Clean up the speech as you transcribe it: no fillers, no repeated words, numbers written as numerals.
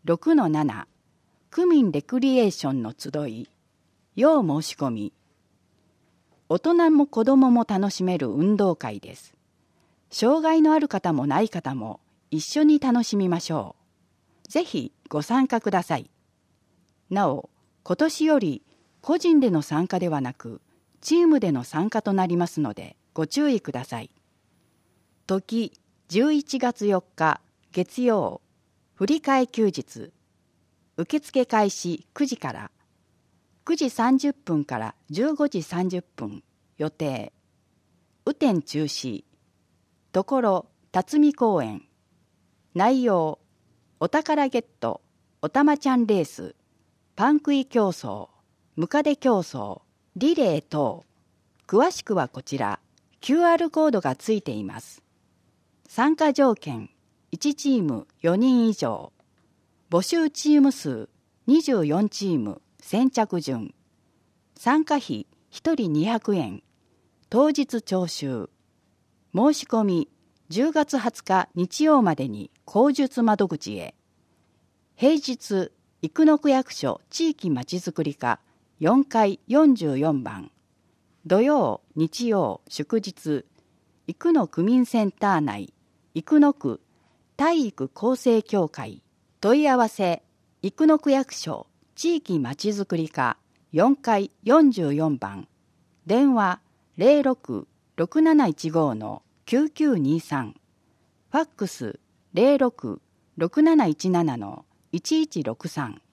6-7区民レクリエーションの集い要申し込み。大人も子どもも楽しめる運動会です。障害のある方もない方も一緒に楽しみましょう。ぜひご参加ください。なお、今年より個人での参加ではなく、チームでの参加となりますのでご注意ください。時11月4日月曜、振り替え休日。受付開始9時から9時30分から15時30分予定。雨天中止。ところ辰巳公園。内容、お宝ゲット、おたまちゃんレース、パン食い競争、ムカデ競争、リレー等。詳しくはこちら、QR コードがついています。参加条件、1チーム4人以上。募集チーム数24チーム先着順。参加費1人200円。当日徴収。申し込み10月20日日曜までに口述窓口へ。平日、生野区役所地域まちづくり課4階44番。土曜、日曜、祝日、生野区民センター内、生野区体育構成協会。問い合わせ、生野区役所地域まちづくり課4階44番。電話06-6715-9923。ファックス06-6717-1163。